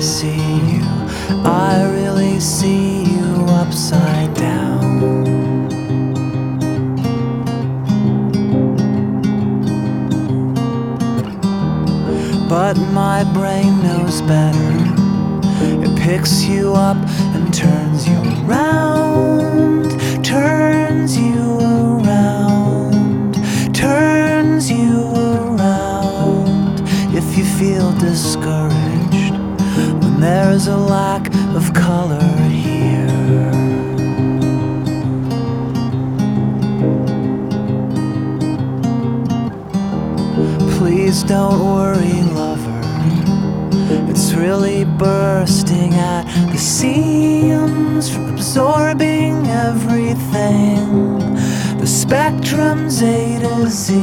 see you, I really see you upside down. But my brain knows better. It picks you up and turns you around, turns you around, turns you around. If you feel discouraged when there's a lack of color here, please don't worry, lover. It's really bursting at the seams, absorbing everything. The spectrum's A to Z.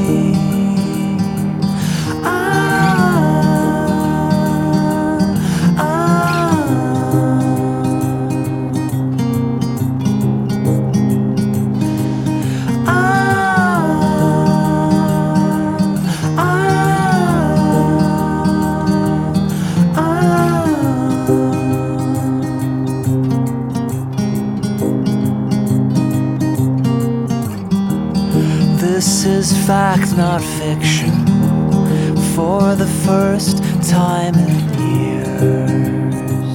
This is fact, not fiction, for the first time in years.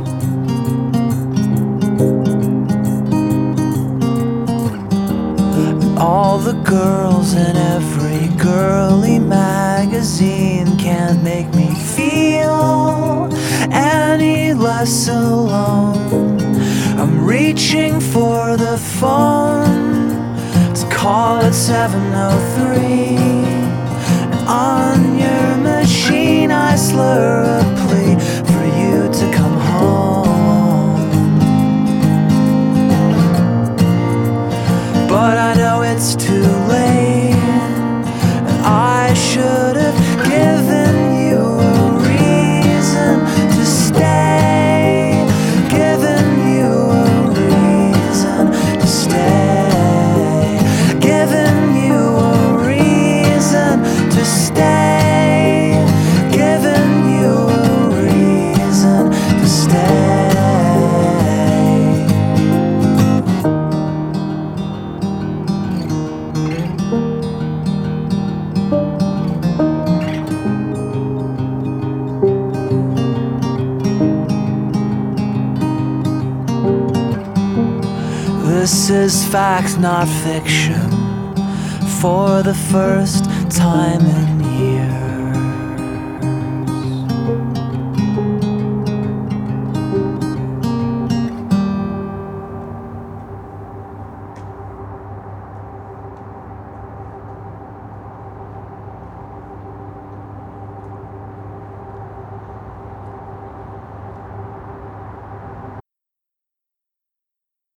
All the girls in every girly magazine can't make me feel any less alone. I'm reaching for the phone, call it 703, and on your machine I slur a plea for you to come home. But I know it's too late, and I should have given you a reason to stay, given you a reason to stay. Giving you a reason to stay, giving you a reason to stay. This is fact, not fiction, for the first time in years.